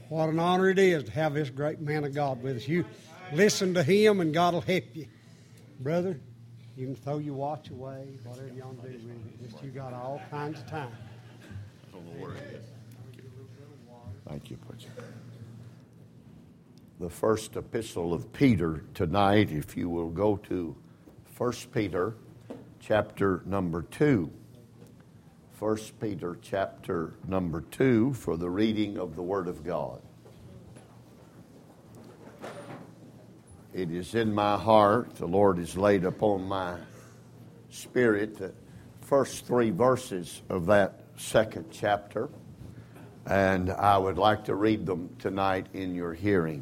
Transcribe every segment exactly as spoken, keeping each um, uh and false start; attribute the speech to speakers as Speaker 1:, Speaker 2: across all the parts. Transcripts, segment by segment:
Speaker 1: What an honor it is to have this great man of God with us. You listen to him and God will help you. Brother, you can throw your watch away, whatever you want to do with it. Just you got all kinds of time.
Speaker 2: I don't know where it is. Thank you, preacher. The first epistle of Peter tonight, if you will go to First Peter chapter number two. First Peter chapter number two for the reading of the Word of God. It is in my heart, the Lord has laid upon my spirit, the first three verses of that second chapter, and I would like to read them tonight in your hearing.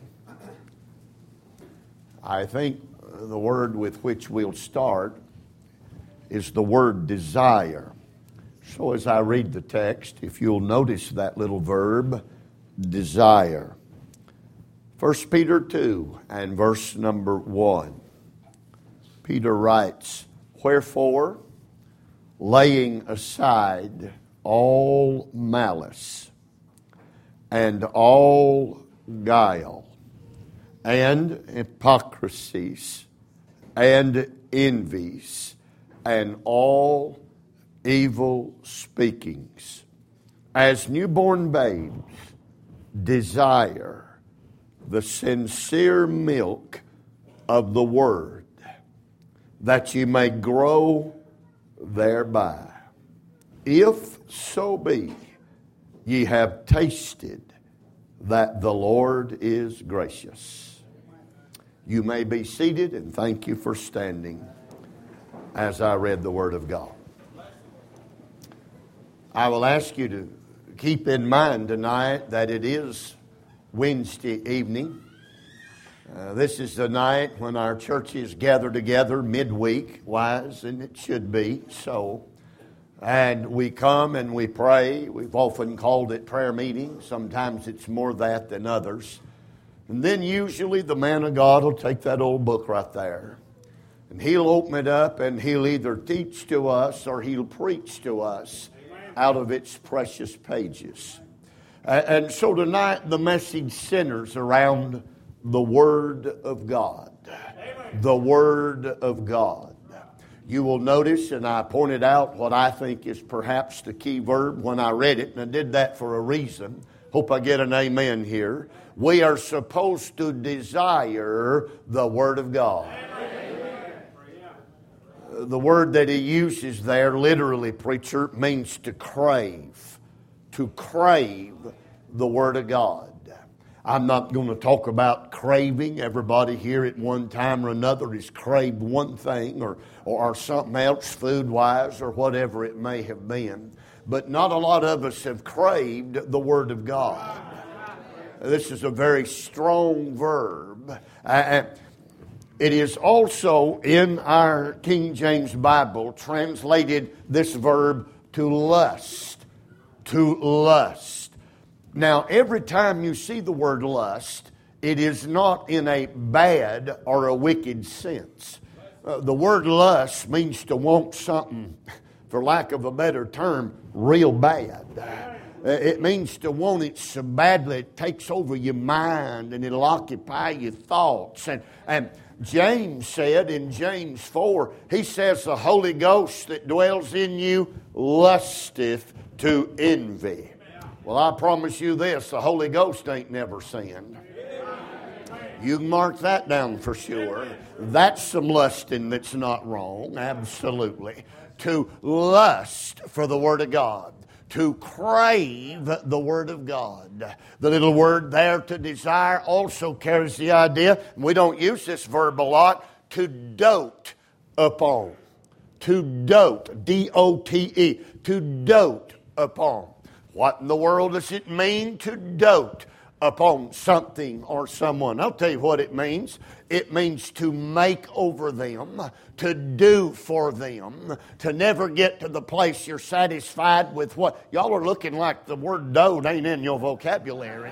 Speaker 2: I think the word with which we'll start is the word desire. So as I read the text, if you'll notice that little verb, desire. First Peter two and verse number one. Peter writes, "Wherefore, laying aside all malice and all guile and hypocrisies and envies and all evil speakings, as newborn babes desire the sincere milk of the word, that ye may grow thereby. If so be ye have tasted that the Lord is gracious." You may be seated, and thank you for standing as I read the Word of God. I will ask you to keep in mind tonight that it is Wednesday evening. Uh, this is the night when our churches gather together midweek-wise, and it should be so. And we come and we pray. We've often called it prayer meeting. Sometimes it's more that than others. And then usually the man of God will take that old book right there, and he'll open it up and he'll either teach to us or he'll preach to us out of its precious pages. And so tonight the message centers around the Word of God. The Word of God. You will notice, and I pointed out what I think is perhaps the key verb when I read it, and I did that for a reason. Hope I get an amen here. We are supposed to desire the Word of God. The word that he uses there, literally, preacher, means to crave. To crave the Word of God. I'm not going to talk about craving. Everybody here at one time or another has craved one thing or, or something else, food-wise or whatever it may have been. But not a lot of us have craved the Word of God. This is a very strong verb. Uh, It is also in our King James Bible translated this verb to lust. To lust. Now, every time you see the word lust, it is not in a bad or a wicked sense. Uh, the word lust means to want something, for lack of a better term, real bad. Uh, it means to want it so badly it takes over your mind and it'll occupy your thoughts. And, and James said in James four, he says, "The Holy Ghost that dwells in you lusteth to envy." Well, I promise you this, the Holy Ghost ain't never sinned. You can mark that down for sure. That's some lusting that's not wrong, absolutely. To lust for the Word of God. To crave the Word of God. The little word there, to desire, also carries the idea, and we don't use this verb a lot, to dote upon. To dote, D O T E, to dote upon. What in the world does it mean to dote upon something or someone? I'll tell you what it means. It means to make over them, to do for them, to never get to the place you're satisfied with what. Y'all are looking like the word dote ain't in your vocabulary.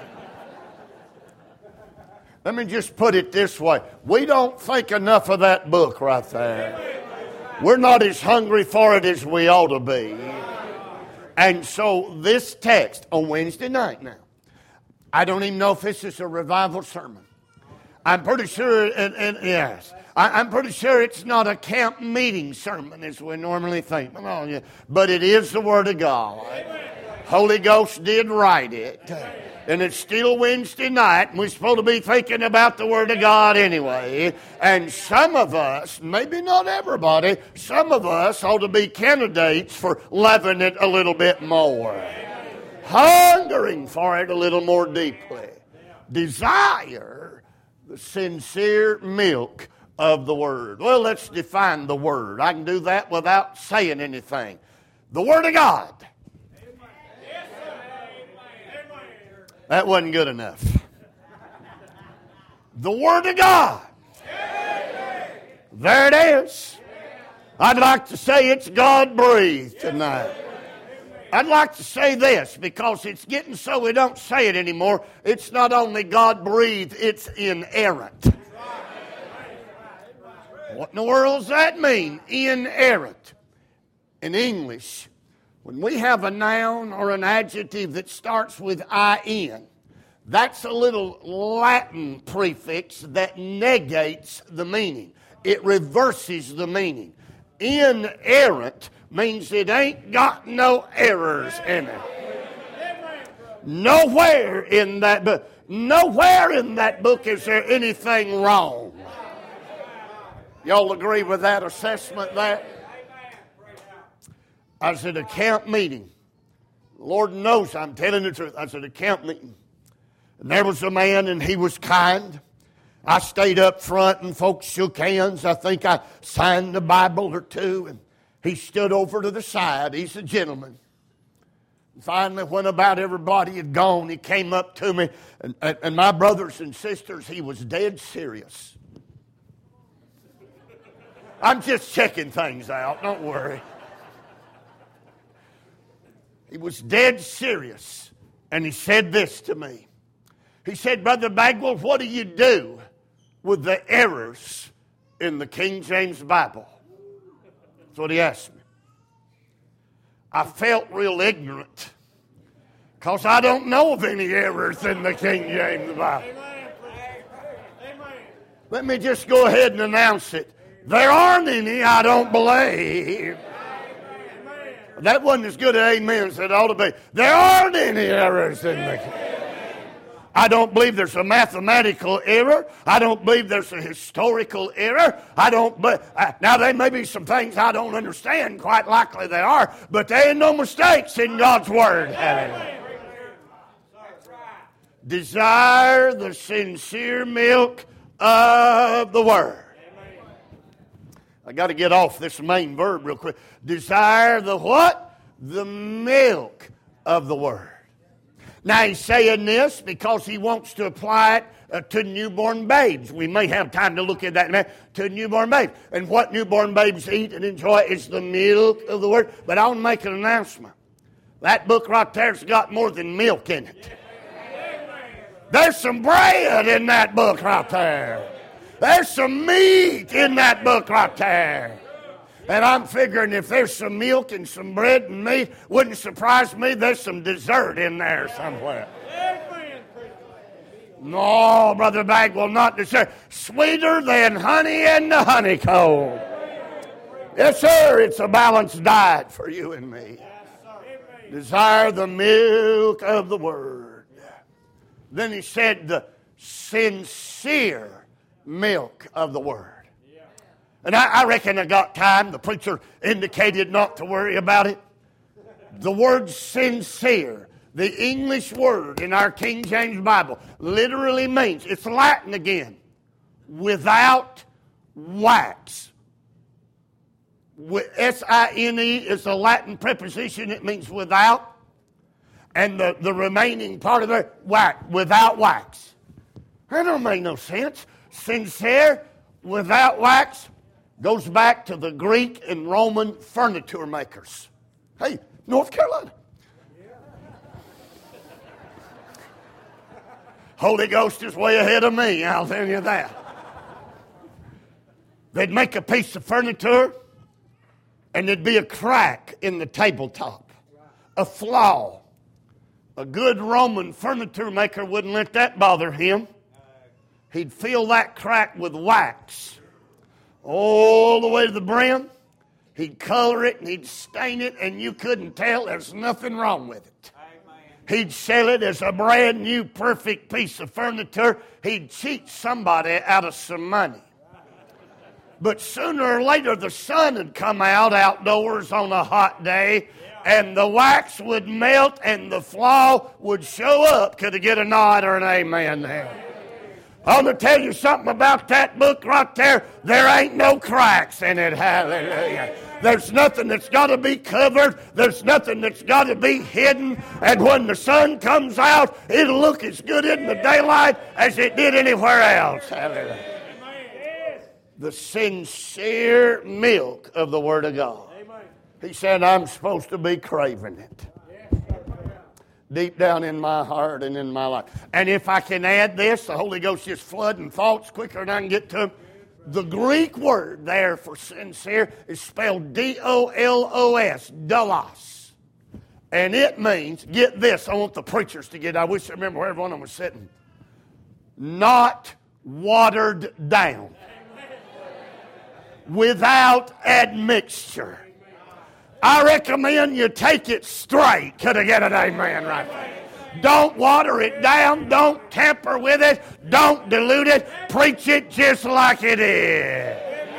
Speaker 2: Let me just put it this way. We don't think enough of that book right there. We're not as hungry for it as we ought to be. And so this text on Wednesday night now, I don't even know if this is a revival sermon. I'm pretty sure, and, and yes, I, I'm pretty sure it's not a camp meeting sermon as we normally think. But it is the Word of God. Holy Ghost did write it. And it's still Wednesday night, and we're supposed to be thinking about the Word of God anyway. And some of us, maybe not everybody, some of us ought to be candidates for loving it a little bit more. Hungering for it a little more deeply. Desire the sincere milk of the Word. Well, let's define the Word. I can do that without saying anything. The Word of God. That wasn't good enough. The Word of God. There it is. I'd like to say it's God-breathed tonight. I'd like to say this because it's getting so we don't say it anymore. It's not only God-breathed, it's inerrant. What in the world does that mean? Inerrant. In English, when we have a noun or an adjective that starts with in, that's a little Latin prefix that negates the meaning. It reverses the meaning. Inerrant means it ain't got no errors in it. Nowhere in that book, nowhere in that book is there anything wrong. Y'all agree with that assessment there? I was at a camp meeting. Lord knows I'm telling the truth. I was at a camp meeting. And there was a man, and he was kind. I stayed up front, and folks shook hands. I think I signed the Bible or two. And he stood over to the side. He's a gentleman. And finally, when about everybody had gone, he came up to me. And, and, and my brothers and sisters, he was dead serious. I'm just checking things out. Don't worry. He was dead serious, and he said this to me. He said, Brother Bagwell, what do you do with the errors in the King James Bible? That's what he asked me. I felt real ignorant because I don't know of any errors in the King James Bible. Let me just go ahead and announce it. There aren't any, I don't believe. That wasn't as good an amen as it ought to be. There aren't any errors in the King. I don't believe there's a mathematical error. I don't believe there's a historical error. I don't. But uh, now there may be some things I don't understand. Quite likely they are, but there ain't no mistakes in God's Word. Hallelujah. Desire the sincere milk of the Word. I got to get off this main verb real quick. Desire the what? The milk of the Word. Now he's saying this because he wants to apply it uh, to newborn babes. We may have time to look at that now. To newborn babes. And what newborn babes eat and enjoy is the milk of the Word. But I want to make an announcement. That book right there's got more than milk in it. There's some bread in that book right there. There's some meat in that book right there. And I'm figuring if there's some milk and some bread and meat, wouldn't surprise me there's some dessert in there somewhere. No, Brother Bagwell, not dessert. Sweeter than honey and the honeycomb. Yes, sir, it's a balanced diet for you and me. Desire the milk of the Word. Then he said the sincere milk of the Word. And I, I reckon I got time. The preacher indicated not to worry about it. The word sincere, the English word in our King James Bible, literally means, it's Latin again, without wax. S I N E is a Latin preposition. It means without. And the, the remaining part of it, wax, without wax. That don't make no sense. Sincere, without wax, goes back to the Greek and Roman furniture makers. Hey, North Carolina. Holy Ghost is way ahead of me, I'll tell you that. They'd make a piece of furniture, and there'd be a crack in the tabletop, a flaw. A good Roman furniture maker wouldn't let that bother him. He'd fill that crack with wax all the way to the brim. He'd color it and he'd stain it, and you couldn't tell there's nothing wrong with it. He'd sell it as a brand new, perfect piece of furniture. He'd cheat somebody out of some money. But sooner or later, the sun would come out outdoors on a hot day, and the wax would melt, and the flaw would show up. Could I get a nod or an amen there? I want to tell you something about that book right there. There ain't no cracks in it. Hallelujah. There's nothing that's got to be covered. There's nothing that's got to be hidden. And when the sun comes out, it'll look as good in the daylight as it did anywhere else. Hallelujah. The sincere milk of the Word of God. He said, I'm supposed to be craving it. Deep down in my heart and in my life. And if I can add this, the Holy Ghost just flooding thoughts quicker than I can get to them. The Greek word there for sincere is spelled D O L O S, doulos. And it means, get this, I want the preachers to get, I wish I remember where everyone was sitting. Not watered down. Without admixture. I recommend you take it straight. Could I get an amen right there? Don't water it down. Don't tamper with it. Don't dilute it. Preach it just like it is.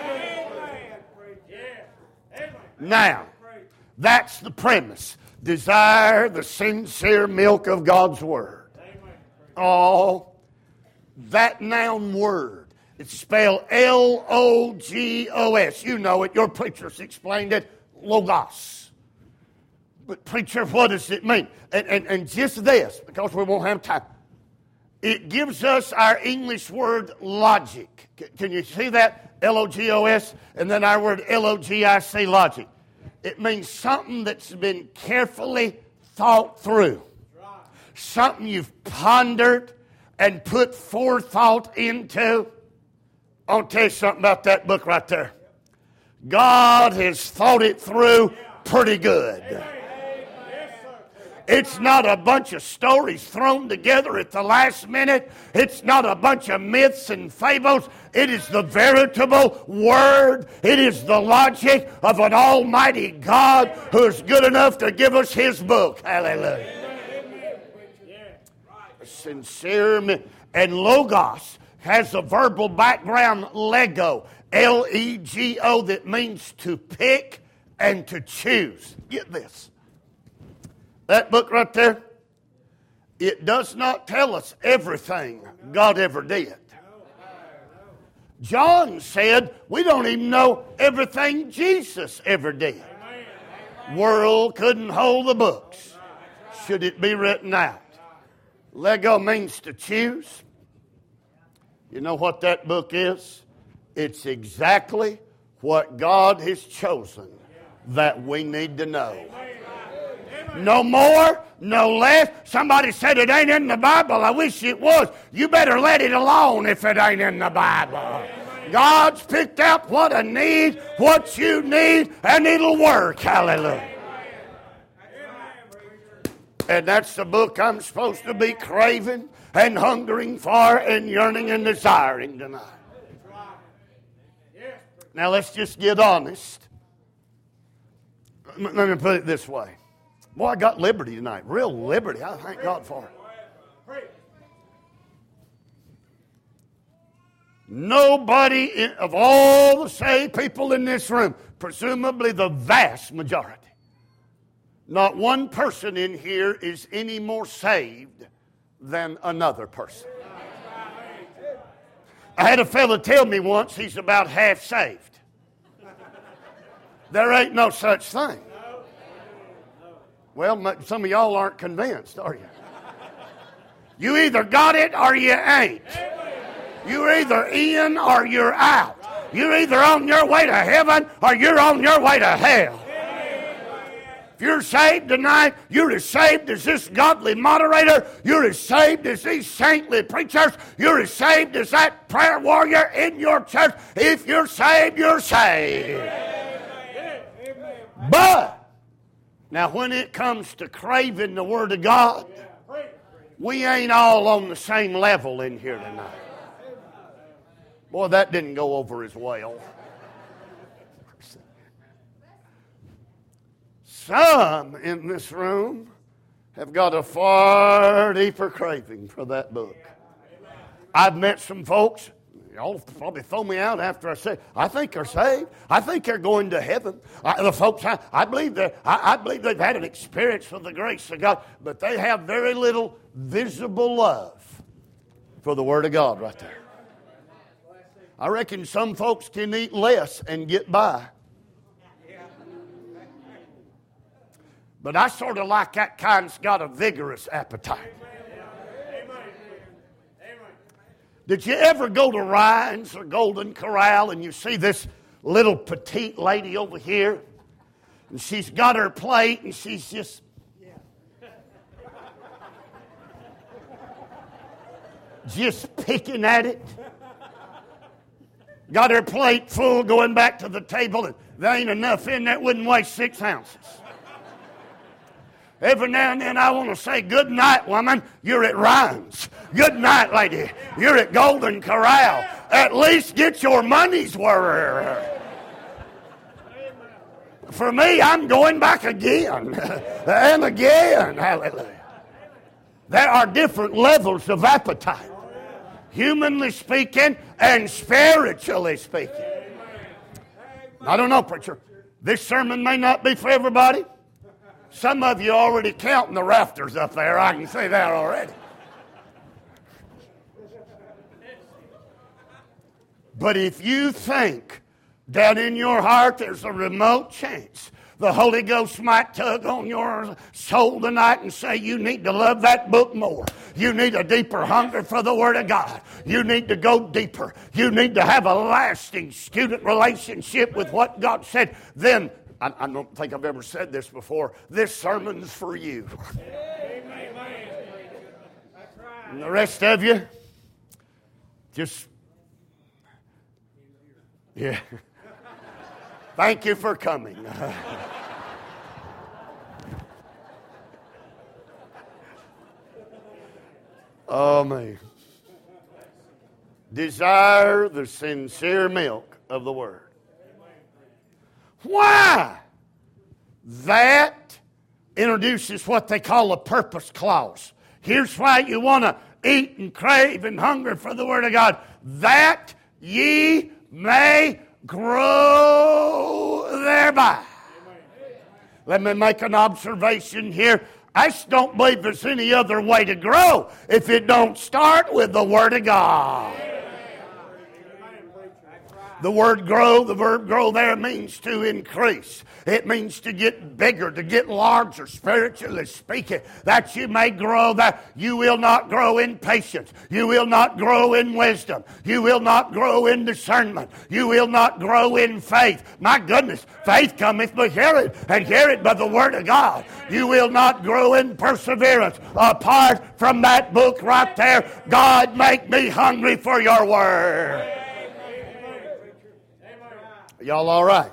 Speaker 2: Now, that's the premise. Desire the sincere milk of God's Word. Oh, that noun word. It's spelled L O G O S. You know it. Your preachers explained it. Logos. But preacher, what does it mean? And, and, and just this, because we won't have time. It gives us our English word logic. Can you see that? L O G O S. And then our word L O G I C, logic. It means something that's been carefully thought through. Something you've pondered and put forethought into. I'll tell you something about that book right there. God has thought it through pretty good. It's not a bunch of stories thrown together at the last minute. It's not a bunch of myths and fables. It is the veritable Word. It is the logic of an almighty God who is good enough to give us His book. Hallelujah. Sincere and logos has a verbal background, lego. L E G O, that means to pick and to choose. Get this. That book right there, it does not tell us everything God ever did. John said we don't even know everything Jesus ever did. World couldn't hold the books. Should it be written out? Lego means to choose. You know what that book is? It's exactly what God has chosen that we need to know. No more, no less. Somebody said it ain't in the Bible. I wish it was. You better let it alone if it ain't in the Bible. God's picked out what I need, what you need, and it'll work. Hallelujah. And that's the book I'm supposed to be craving and hungering for and yearning and desiring tonight. Now let's just get honest. Let me put it this way. Boy, I got liberty tonight. Real liberty. I thank God for it. Nobody in, of all the saved people in this room, presumably the vast majority, not one person in here is any more saved than another person. I had a fella tell me once he's about half saved. There ain't no such thing. Well, some of y'all aren't convinced, are you? You either got it or you ain't. You're either in or you're out. You're either on your way to heaven or you're on your way to hell. If you're saved tonight, you're as saved as this godly moderator. You're as saved as these saintly preachers. You're as saved as that prayer warrior in your church. If you're saved, you're saved. But, now when it comes to craving the Word of God, We ain't all on the same level in here tonight. Boy, that didn't go over as well. Some in this room have got a far deeper craving for that book. I've met some folks, y'all probably throw me out after I say, I think they're saved. I think they're going to heaven. I, the folks, I, I believe that I, I believe they've had an experience with the grace of God, but they have very little visible love for the Word of God right there. I reckon some folks can eat less and get by. But I sort of like that kind that's got a vigorous appetite. Did you ever go to Ryan's or Golden Corral and you see this little petite lady over here? And she's got her plate and she's just... just picking at it. Got her plate full going back to the table and there ain't enough in there, wouldn't weigh six ounces. Every now and then I want to say, good night, woman, you're at Ryan's. Good night, lady, you're at Golden Corral. At least get your money's worth. For me, I'm going back again and again. Hallelujah. There are different levels of appetite, humanly speaking and spiritually speaking. I don't know, preacher. This sermon may not be for everybody. Some of you are already counting the rafters up there. I can see that already. But if you think that in your heart there's a remote chance the Holy Ghost might tug on your soul tonight and say you need to love that book more. You need a deeper hunger for the Word of God. You need to go deeper. You need to have a lasting student relationship with what God said. Then I, I don't think I've ever said this before. This sermon's for you. And the rest of you, just, yeah. Thank you for coming. Oh, man. Desire the sincere milk of the Word. Why? That introduces what they call a purpose clause. Here's why you want to eat and crave and hunger for the Word of God. That ye may grow thereby. Let me make an observation here. I just don't believe there's any other way to grow if it don't start with the Word of God. The word grow, the verb grow there means to increase. It means to get bigger, to get larger, spiritually speaking. That you may grow, that you will not grow in patience. You will not grow in wisdom. You will not grow in discernment. You will not grow in faith. My goodness, faith cometh by hearing, and hearing by the Word of God. You will not grow in perseverance apart from that book right there. God, make me hungry for your Word. Y'all all right?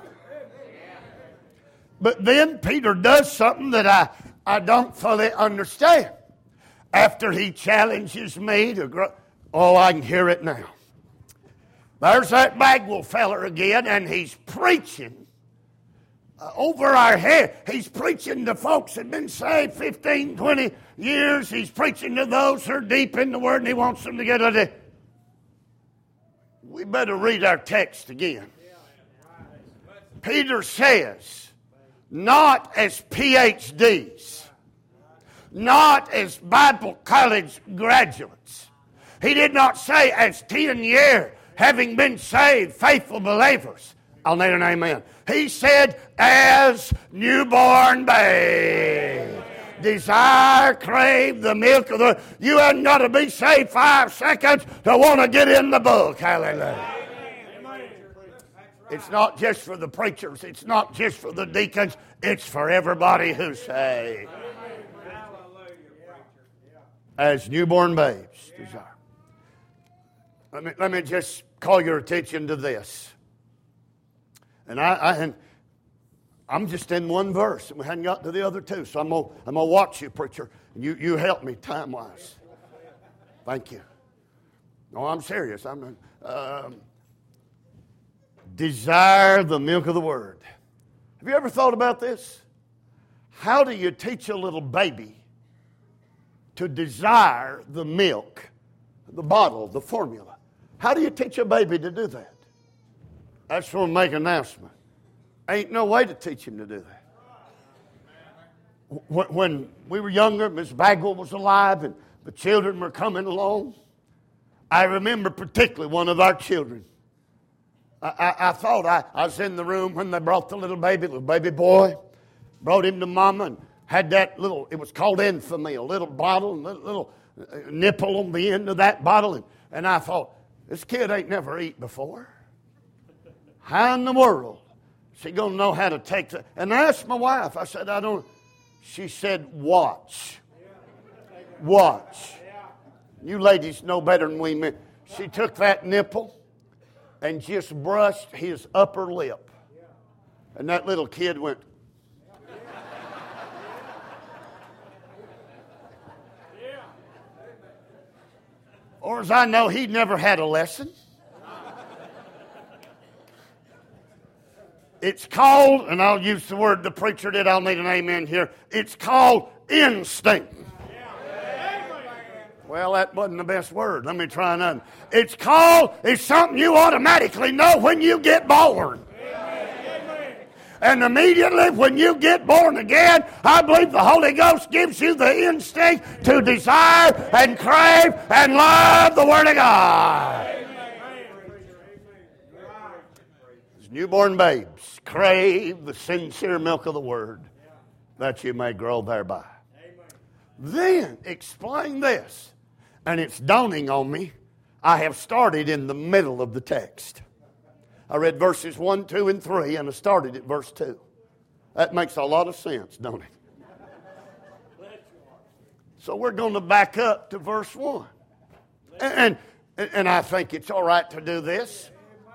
Speaker 2: But then Peter does something that I, I don't fully understand. After he challenges me to grow, oh, I can hear it now. There's that Bagwell feller again, and he's preaching uh, over our head. He's preaching to folks that have been saved fifteen, twenty years. He's preaching to those who are deep in the Word, and he wants them to get it. We better read our text again. Peter says, not as P H Ds, not as Bible college graduates. He did not say as ten-year, having been saved, faithful believers. I'll need an amen. He said as newborn babe. Desire, crave the milk of the... You haven't got to be saved five seconds to want to get in the book. Hallelujah. It's not just for the preachers. It's not just for the deacons. It's for everybody who's saved. As newborn babes desire. Let me, let me just call your attention to this. And I, I and I'm just in one verse, and we hadn't got to the other two, so I'm going I'm to watch you, preacher. You, you help me time-wise. Thank you. No, I'm serious. I'm not, um, desire the milk of the Word. Have you ever thought about this? How do you teach a little baby to desire the milk, the bottle, the formula? How do you teach a baby to do that? I just want to make an announcement. Ain't no way to teach him to do that. When we were younger, Miss Bagwell was alive and the children were coming along, I remember particularly one of our children. I, I, I thought I, I was in the room when they brought the little baby, little baby boy, brought him to Mama and had that little, it was called infamy, a little bottle, and a little nipple on the end of that bottle. And, and I thought, this kid ain't never eat before. How in the world is he going to know how to take that? And I asked my wife, I said, I don't. She said, watch. Watch. You ladies know better than we men. She took that nipple and just brushed his upper lip. And that little kid went. Or as I know, he never had a lesson. It's called, and I'll use the word the preacher did, I'll need an amen here. It's called instinct. Well, that wasn't the best word. Let me try another. It's called, it's something you automatically know when you get born. And immediately when you get born again, I believe the Holy Ghost gives you the instinct to desire and crave and love the Word of God. As newborn babes, crave the sincere milk of the Word, that you may grow thereby. Then explain this. And it's dawning on me, I have started in the middle of the text. I read verses one, two, and three, and I started at verse two. That makes a lot of sense, don't it? So we're going to back up to verse one. And, and, and I think it's all right to do this.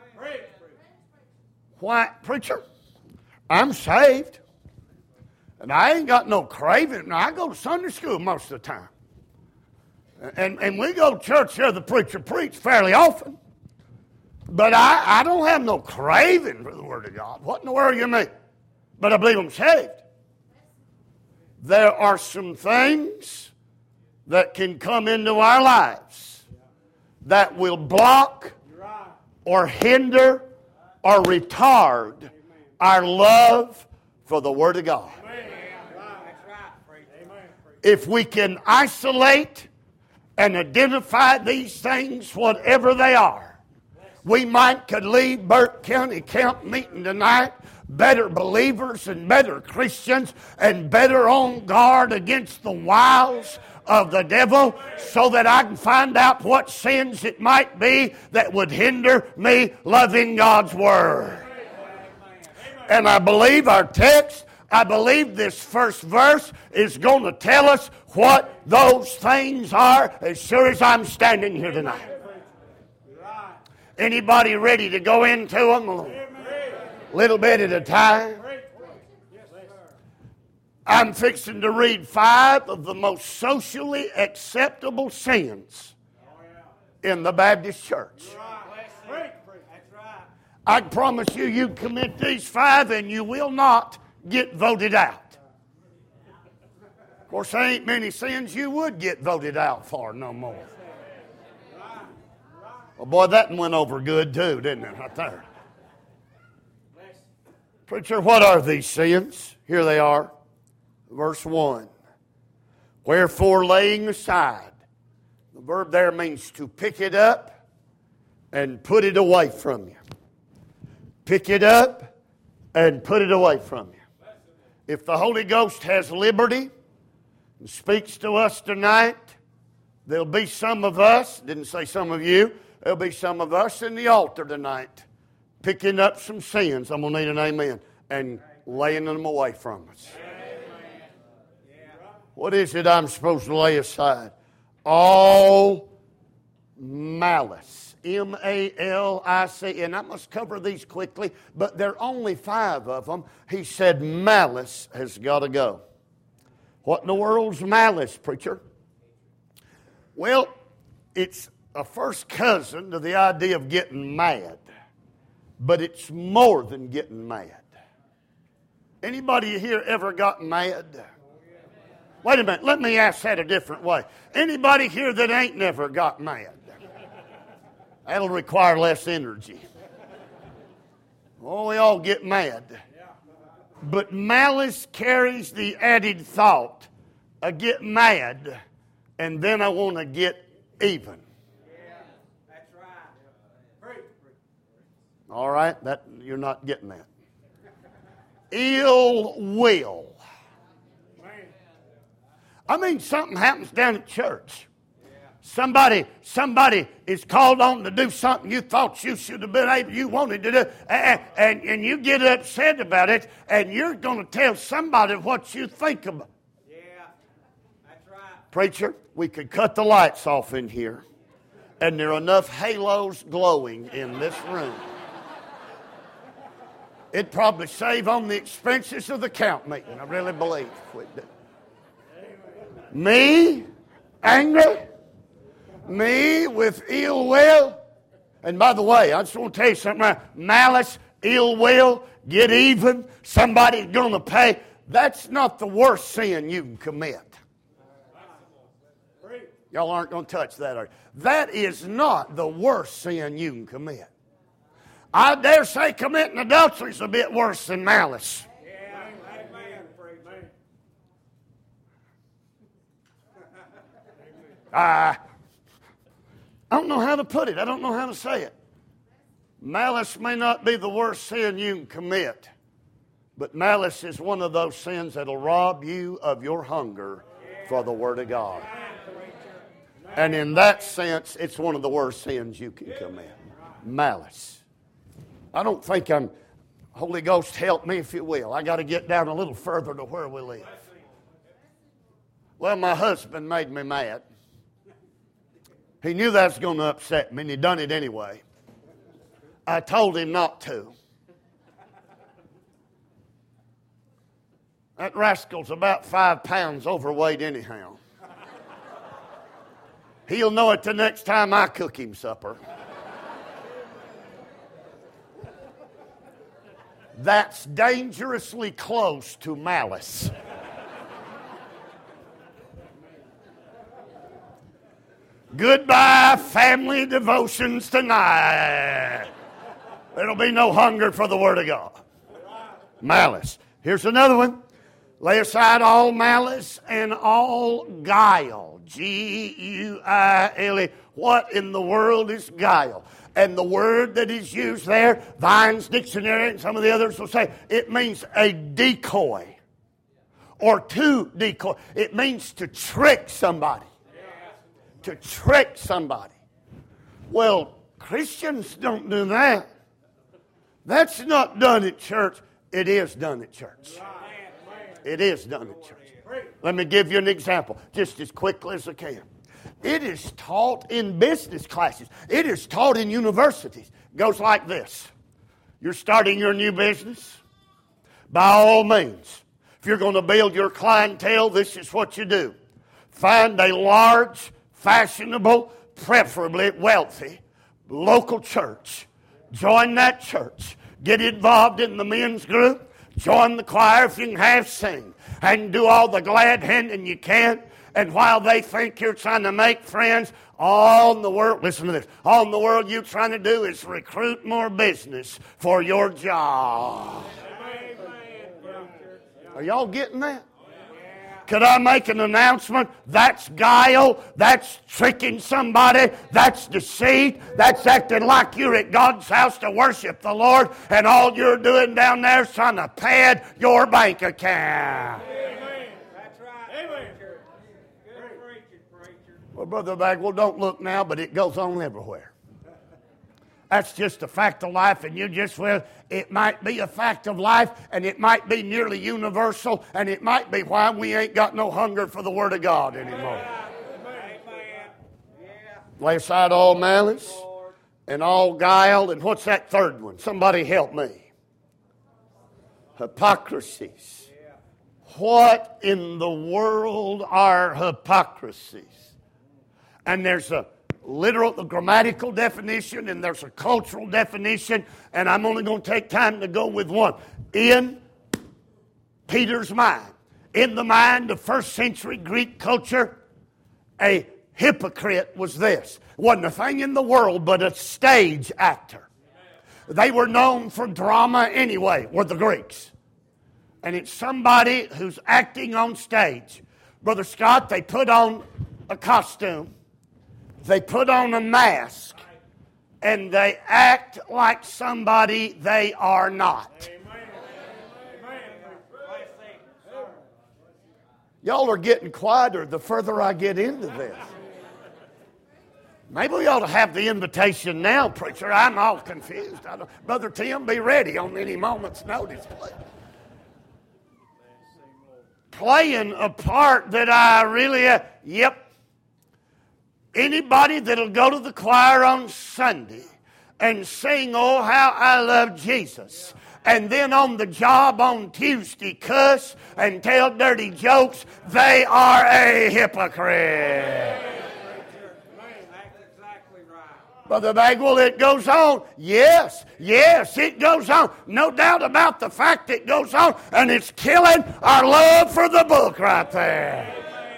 Speaker 2: Why, preacher, I'm saved. And I ain't got no craving. I go to Sunday school most of the time. And, and we go to church, hear the preacher preach fairly often. But I, I don't have no craving for the Word of God. What in the world you mean? But I believe I'm saved. There are some things that can come into our lives that will block or hinder or retard our love for the Word of God. If we can isolate and identify these things, whatever they are, we might could leave Burke County Camp Meeting tonight better believers and better Christians and better on guard against the wiles of the devil, so that I can find out what sins it might be that would hinder me loving God's Word. And I believe our text, I believe this first verse is going to tell us what those things are as sure as I'm standing here tonight. Anybody ready to go into them a little bit at a time? I'm fixing to read five of the most socially acceptable sins in the Baptist church. I promise you, you commit these five and you will not get voted out. Of course, there ain't many sins you would get voted out for no more. Well, boy, that one went over good too, didn't it, right there? Preacher, what are these sins? Here they are. Verse one. Wherefore laying aside. The verb there means to pick it up and put it away from you. Pick it up and put it away from you. If the Holy Ghost has liberty and speaks to us tonight, there'll be some of us, didn't say some of you, there'll be some of us in the altar tonight picking up some sins, I'm going to need an amen, and laying them away from us. What is it I'm supposed to lay aside? All malice. M A L I C. And I must cover these quickly, but there are only five of them. He said malice has got to go. What in the world's malice, preacher? Well, it's a first cousin to the idea of getting mad. But it's more than getting mad. Anybody here ever gotten mad? Wait a minute, let me ask that a different way. Anybody here that ain't never got mad? That'll require less energy. Oh, we all get mad. But malice carries the added thought, I get mad, and then I want to get even.
Speaker 3: That's right.
Speaker 2: All right, that you're not getting that. Ill will. I mean, something happens down at church. Somebody, somebody is called on to do something you thought you should have been able, you wanted to do, and, and, and you get upset about it, and you're going to tell somebody what you think about.
Speaker 3: Yeah, that's right.
Speaker 2: Preacher, we could cut the lights off in here, and there are enough halos glowing in this room. It'd probably save on the expenses of the count meeting, I really believe. If we did. Me, angry, me with ill will. And by the way, I just want to tell you something. Right? Malice, ill will, get even, somebody's going to pay. That's not the worst sin you can commit. Y'all aren't going to touch that, are you? That is not the worst sin you can commit. I dare say committing adultery is a bit worse than malice.
Speaker 3: Yeah, amen, free man.
Speaker 2: Uh, I don't know how to put it. I don't know how to say it. Malice may not be the worst sin you can commit, but malice is one of those sins that will rob you of your hunger for the Word of God. And in that sense, it's one of the worst sins you can commit. Malice. I don't think I'm, Holy Ghost, help me if you will. I got to get down a little further to where we live. Well, my husband made me mad. He knew that was going to upset me, and he done it anyway. I told him not to. That rascal's about five pounds overweight anyhow. He'll know it the next time I cook him supper. That's dangerously close to malice. Goodbye, family devotions tonight. There'll be no hunger for the Word of God. Malice. Here's another one. Lay aside all malice and all guile. G U I L E. What in the world is guile? And the word that is used there, Vine's Dictionary and some of the others will say, it means a decoy or to decoy. It means to trick somebody. To trick somebody. Well, Christians don't do that. That's not done at church. It is done at church. It is done at church. Let me give you an example, just as quickly as I can. It is taught in business classes. It is taught in universities. It goes like this. You're starting your new business. By all means, if you're going to build your clientele, this is what you do. Find a large, fashionable, preferably wealthy, local church. Join that church. Get involved in the men's group. Join the choir if you can half sing. And do all the glad handing you can. And while they think you're trying to make friends, all in the world, listen to this, all in the world you're trying to do is recruit more business for your job. Are y'all getting that? Could I make an announcement? That's guile. That's tricking somebody. That's deceit. That's acting like you're at God's house to worship the Lord, and all you're doing down there is trying to pad your bank account.
Speaker 3: Amen. That's right. Amen. Good preaching, preacher.
Speaker 2: Well, Brother Bagwell, don't look now, but it goes on everywhere. That's just a fact of life, and you just, well, it might be a fact of life, and it might be nearly universal, and it might be why we ain't got no hunger for the Word of God anymore.
Speaker 3: Amen. Yeah.
Speaker 2: Lay aside all malice and all guile, and what's that third one? Somebody help me. Hypocrisies. what in the world are hypocrisies? And there's a literal, the grammatical definition, and there's a cultural definition, and I'm only going to take time to go with one. In Peter's mind, in the mind of first century Greek culture, a hypocrite was this. Wasn't a thing in the world but a stage actor. They were known for drama anyway, were the Greeks. And it's somebody who's acting on stage. Brother Scott, they put on a costume. They put on a mask. And they act like somebody they are not. Y'all are getting quieter the further I get into this. Maybe we ought to have the invitation now, preacher. I'm all confused. I don't, Brother Tim, be ready on any moment's notice, please. Playing a part that I really, uh, yep. Anybody that'll go to the choir on Sunday and sing, "Oh, how I love Jesus," and then on the job on Tuesday cuss and tell dirty jokes, they are a hypocrite. Brother Bagwell, it goes on. Yes, yes, it goes on. No doubt about the fact it goes on, and it's killing our love for the book right there.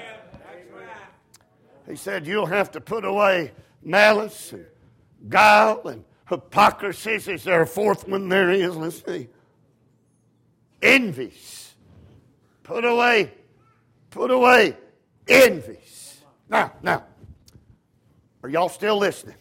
Speaker 2: He said you'll have to put away malice and guile and hypocrisy. Is there a fourth one? There is. Let's see. Envies. Put away, put away envies. Now, now, are y'all still listening?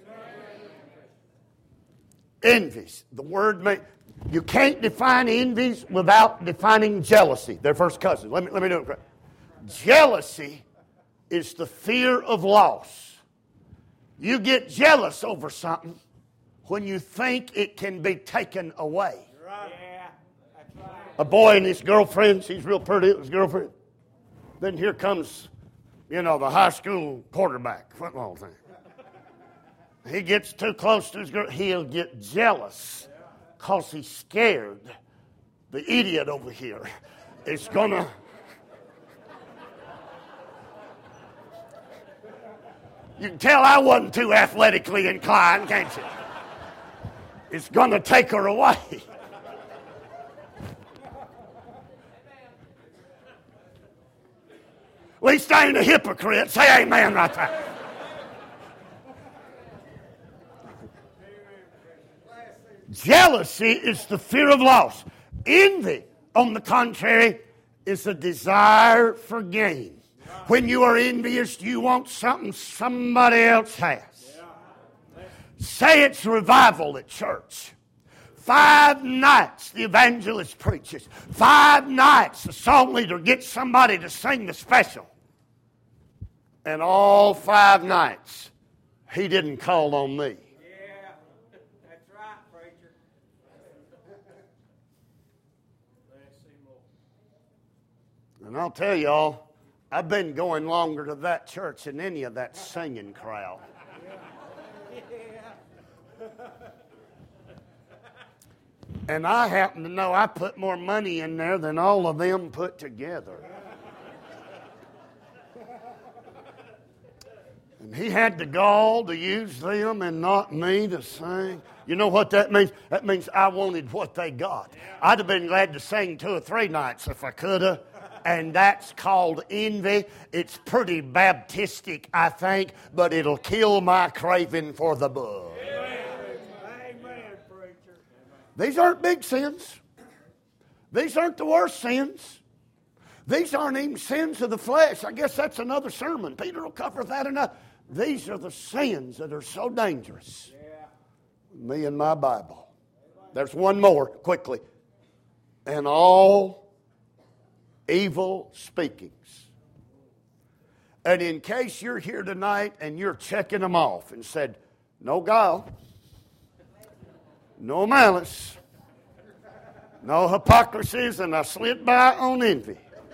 Speaker 2: Envies. The word may, you can't define envies without defining jealousy. They're first cousins. Let me, let me do it correct. Jealousy is the fear of loss. You get jealous over something when you think it can be taken away.
Speaker 3: Right. Yeah, that's right.
Speaker 2: A boy and his girlfriend, she's real pretty, his girlfriend. Then here comes, you know, the high school quarterback, football thing. He gets too close to his girl, he'll get jealous because he's scared the idiot over here is going to... You can tell I wasn't too athletically inclined, can't you? It's going to take her away. At least I ain't a hypocrite. Say amen right there. Jealousy is the fear of loss. Envy, on the contrary, is a desire for gain. When you are envious, you want something somebody else has. Say it's revival at church. Five nights the evangelist preaches. Five nights the song leader gets somebody to sing the special. And all five nights, he didn't call on me.
Speaker 3: Yeah, that's right, preacher.
Speaker 2: And I'll tell y'all, I've been going longer to that church than any of that singing crowd. And I happen to know I put more money in there than all of them put together. And he had the gall to use them and not me to sing. You know what that means? That means I wanted what they got. I'd have been glad to sing two or three nights if I could have. And that's called envy. It's pretty Baptistic, I think, but it'll kill my craving for the book.
Speaker 3: Amen, preacher.
Speaker 2: These aren't big sins. These aren't the worst sins. These aren't even sins of the flesh. I guess that's another sermon. Peter will cover that enough. These are the sins that are so dangerous. Yeah. Me and my Bible. There's one more, quickly. And all evil speakings. And in case you're here tonight and you're checking them off and said, no guile, no malice, no hypocrisies, and I slid by on envy.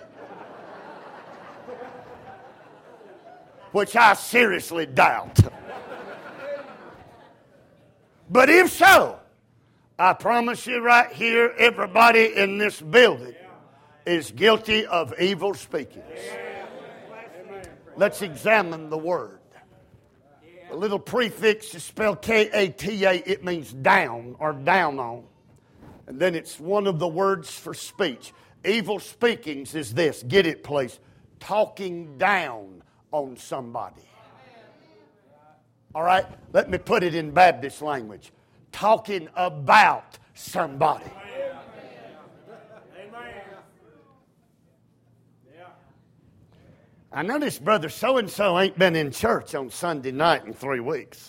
Speaker 2: Which I seriously doubt. But if so, I promise you right here, everybody in this building, is guilty of evil speakings. Let's examine the word. The little prefix is spelled K A T A. It means down or down on. And then it's one of the words for speech. Evil speakings is this. Get it, please. Talking down on somebody. All right? Let me put it in Baptist language. Talking about somebody. I noticed Brother so-and-so ain't been in church on Sunday night in three weeks.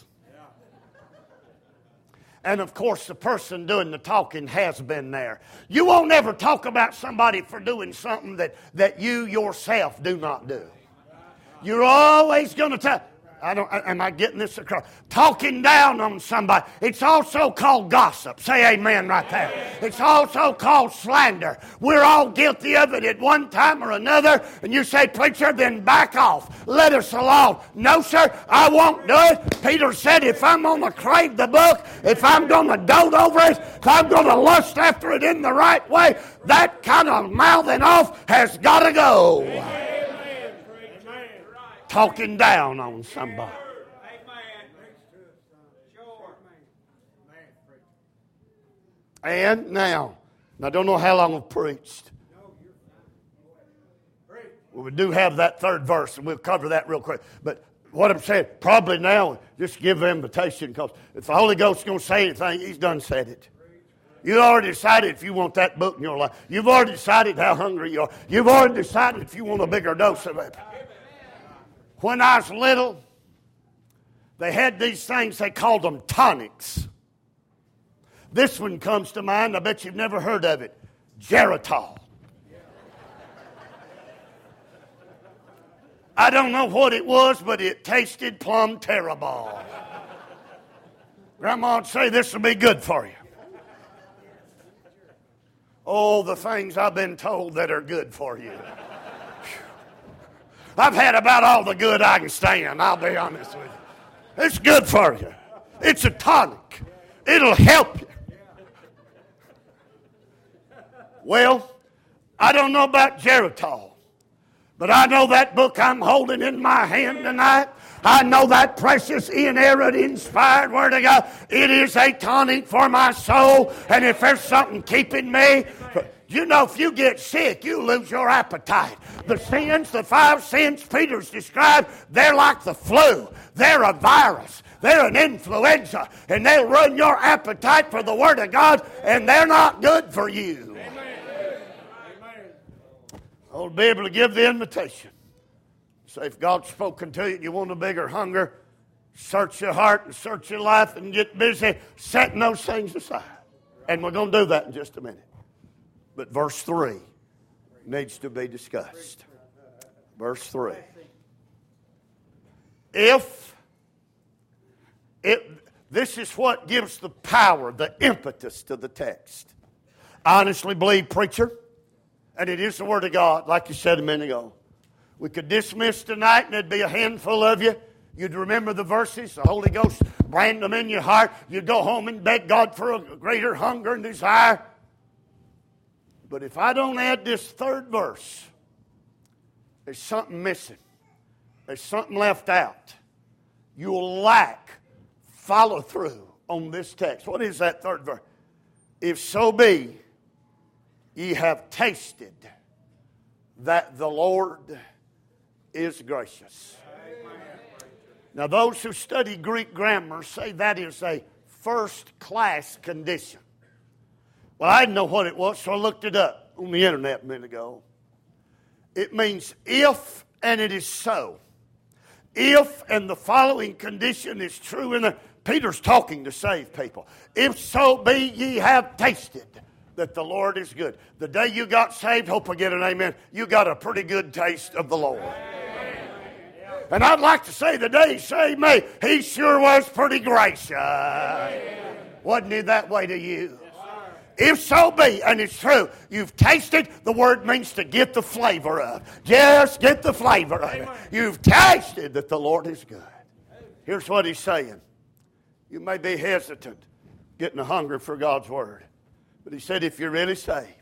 Speaker 2: And of course, the person doing the talking has been there. You won't ever talk about somebody for doing something that, that you yourself do not do. You're always going to tell... I don't, am I getting this across? Talking down on somebody. It's also called gossip. Say amen right there. It's also called slander. We're all guilty of it at one time or another. And you say, preacher, then back off. Let us alone. No, sir, I won't do it. Peter said, if I'm going to crave the book, if I'm going to dote over it, if I'm going to lust after it in the right way, that kind of mouthing off has got to go. Amen. Talking down on somebody. And now, I don't know how long I've preached. Well, we do have that third verse, and we'll cover that real quick. But what I'm saying, probably now, just give the invitation, because if the Holy Ghost's going to say anything, He's done said it. You've already decided if you want that book in your life. You've already decided how hungry you are. You've already decided if you want a bigger dose of it. When I was little, they had these things, they called them tonics. This one comes to mind, I bet you've never heard of it. Geritol. I don't know what it was, but it tasted plumb terrible. Grandma would say, this will be good for you. Oh, the things I've been told that are good for you. I've had about all the good I can stand, I'll be honest with you. It's good for you. It's a tonic. It'll help you. Well, I don't know about Geritol, but I know that book I'm holding in my hand tonight. I know that precious, inerrant, inspired Word of God. It is a tonic for my soul, and if there's something keeping me... You know, if you get sick, you lose your appetite. The sins, the five sins Peter's described, they're like the flu. They're a virus. They're an influenza. And they'll ruin your appetite for the Word of God, and they're not good for you. Amen. I'll be able to give the invitation. Say, if God's spoken to you and you want a bigger hunger, search your heart and search your life and get busy setting those things aside. And we're going to do that in just a minute. But verse three needs to be discussed. Verse three. If, it, this is what gives the power, the impetus to the text. I honestly believe, preacher, and it is the Word of God, like you said a minute ago. We could dismiss tonight and there'd be a handful of you. You'd remember the verses, the Holy Ghost brand them in your heart. You'd go home and beg God for a greater hunger and desire. But if I don't add this third verse, there's something missing. There's something left out. You'll lack follow through on this text. What is that third verse? If so be ye have tasted that the Lord is gracious. Now, those who study Greek grammar say that is a first-class condition. Well, I didn't know what it was, so I looked it up on the internet a minute ago. It means if and it is so. If and the following condition is true in the... Peter's talking to save people. If so be ye have tasted that the Lord is good. The day you got saved, hope I get an amen, you got a pretty good taste of the Lord. And I'd like to say the day he saved me, he sure was pretty gracious. Wasn't he that way to you? If so be, and it's true, you've tasted, the word means to get the flavor of. Just get the flavor of it. You've tasted that the Lord is good. Here's what he's saying. You may be hesitant getting a hunger for God's word. But he said if you're really saved,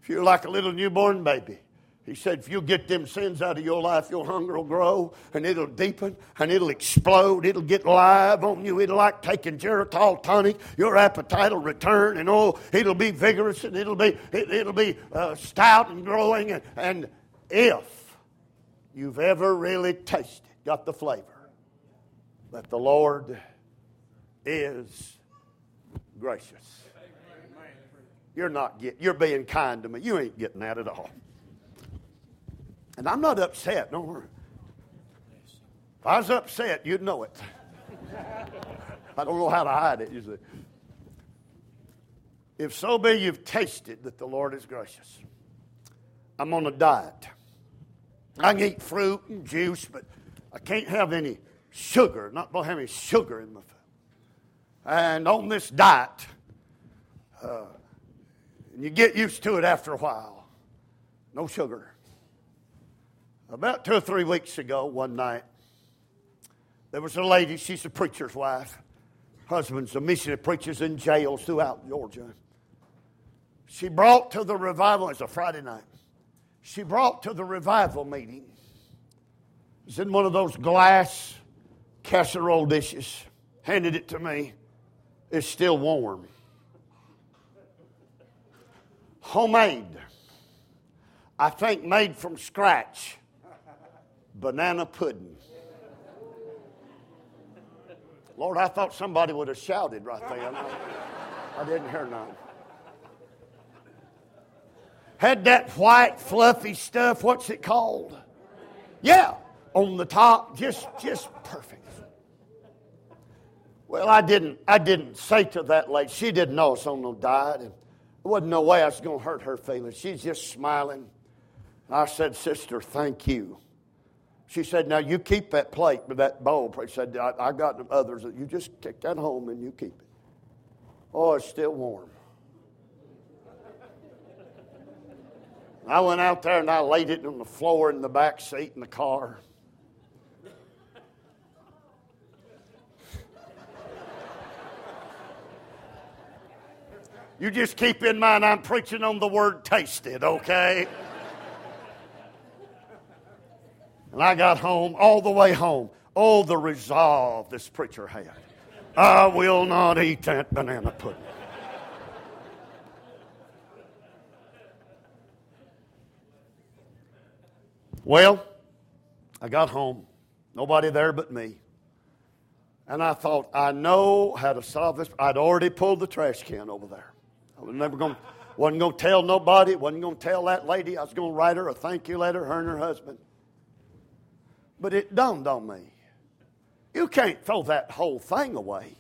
Speaker 2: If you're like a little newborn baby, he said, if you'll get them sins out of your life, your hunger will grow, and it'll deepen, and it'll explode. It'll get live on you. It'll like taking Geritol tonic. Your appetite will return, and oh, it'll be vigorous, and it'll be it, it'll be uh, stout and growing. And, and if you've ever really tasted, got the flavor, that the Lord is gracious. You're not getting, you're being kind to me. You ain't getting that at all. And I'm not upset, don't worry. If I was upset, you'd know it. I don't know how to hide it, you see. If so be you've tasted that the Lord is gracious. I'm on a diet. I can eat fruit and juice, but I can't have any sugar. Not going to have any sugar in my food. And on this diet, uh, and you get used to it after a while. No sugar. About two or three weeks ago, one night, there was a lady, she's a preacher's wife. Husband's a missionary, preachers in jails throughout Georgia. She brought to the revival, it's a Friday night. She brought to the revival meeting. It was in one of those glass casserole dishes. Handed it to me. It's still warm. Homemade. I think made from scratch. Banana pudding. Lord, I thought somebody would have shouted right there. I didn't hear none. Had that white, fluffy stuff, what's it called? Yeah, on the top, just just perfect. Well, I didn't I didn't say to that lady, she didn't know I was on no diet, and there wasn't no way I was going to hurt her feelings. She's just smiling. I said, sister, thank you. She said, now you keep that plate with that bowl. She said, I, I got others. You just take that home and you keep it. Oh, it's still warm. I went out there and I laid it on the floor in the back seat in the car. You just keep in mind I'm preaching on the word tasted, okay? And I got home, all the way home. Oh, the resolve this preacher had. I will not eat that banana pudding. Well, I got home. Nobody there but me. And I thought, I know how to solve this. I'd already pulled the trash can over there. I was never going, wasn't going to tell nobody. Wasn't going to tell that lady. I was going to write her a thank you letter, her and her husband. But it dawned on me. You can't throw that whole thing away.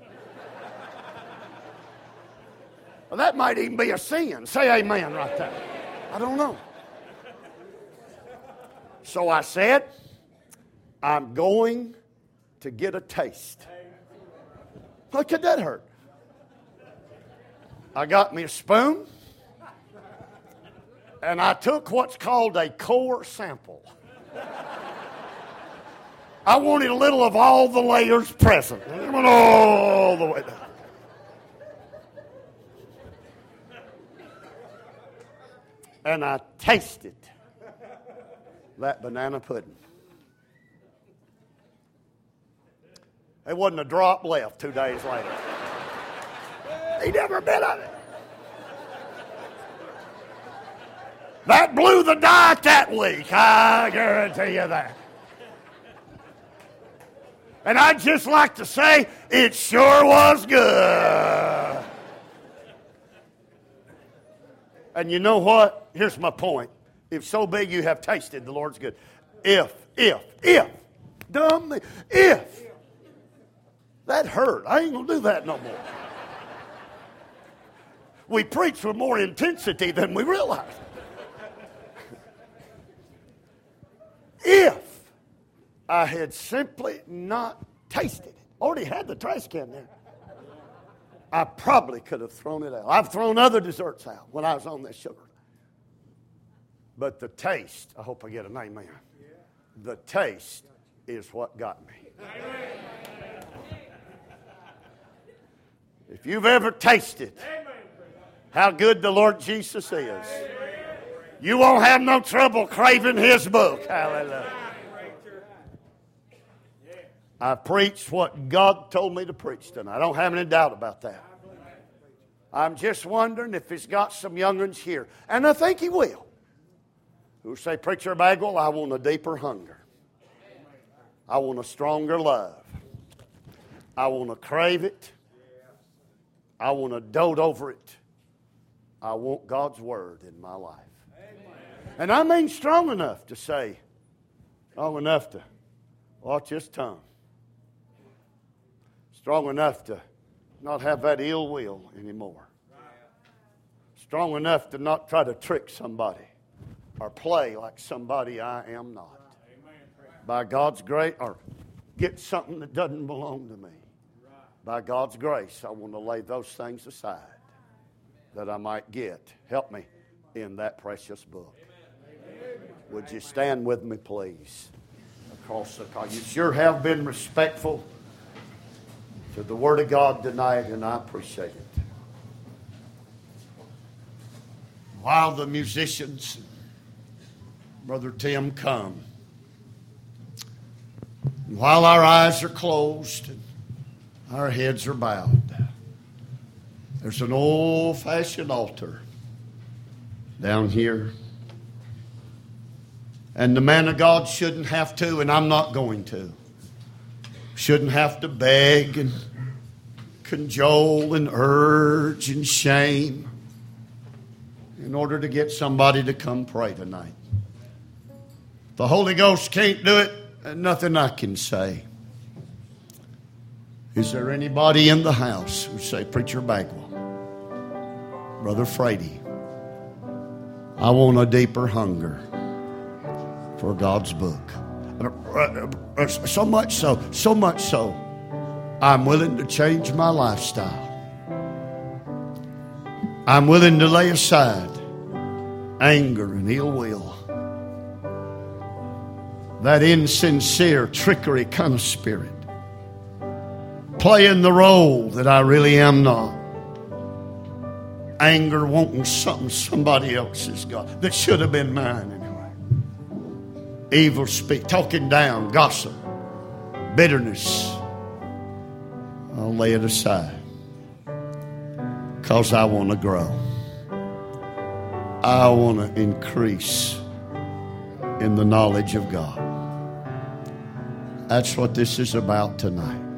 Speaker 2: Well, that might even be a sin. Say amen right there. I don't know. So I said, I'm going to get a taste. How could that hurt? I got me a spoon, and I took what's called a core sample. I wanted a little of all the layers present. It went all the way down. And I tasted that banana pudding. There wasn't a drop left two days later. He never bit of it. That blew the diet that week. I guarantee you that. And I'd just like to say, it sure was good. And you know what? Here's my point. If so be you have tasted the Lord's good. If, if, if, dumb, if. That hurt. I ain't going to do that no more. We preach with more intensity than we realize. If I had simply not tasted it, already had the trash can there, I probably could have thrown it out. I've thrown other desserts out when I was on this sugar. But the taste, I hope I get an amen. The taste is what got me. If you've ever tasted how good the Lord Jesus is. You won't have no trouble craving His book. Hallelujah. I preached what God told me to preach tonight. I don't have any doubt about that. I'm just wondering if He's got some young ones here. And I think He will. Who say, Preacher Bagwell, I want a deeper hunger. I want a stronger love. I want to crave it. I want to dote over it. I want God's Word in my life. And I mean strong enough to say, strong enough to watch His tongue. Strong enough to not have that ill will anymore. Strong enough to not try to trick somebody or play like somebody I am not. By God's grace, or get something that doesn't belong to me. By God's grace, I want to lay those things aside that I might get, help me, in that precious book. Would you stand with me, please? Across the call. You sure have been respectful to the Word of God tonight, and I appreciate it. While the musicians, Brother Tim, come, while our eyes are closed and our heads are bowed, there's an old-fashioned altar down here. And the man of God shouldn't have to, and I'm not going to, shouldn't have to beg and cajole and urge and shame in order to get somebody to come pray tonight. The Holy Ghost can't do it, and nothing I can say. Is there anybody in the house who say, Preacher Bagwell, Brother Frady, I want a deeper hunger for God's book. So much so, so much so, I'm willing to change my lifestyle. I'm willing to lay aside anger and ill will. That insincere trickery kind of spirit. Playing the role that I really am not. Anger wanting something somebody else has got that should have been mine anyway. Evil speak, talking down, gossip, bitterness. I'll lay it aside because I want to grow. I want to increase in the knowledge of God. That's what this is about tonight.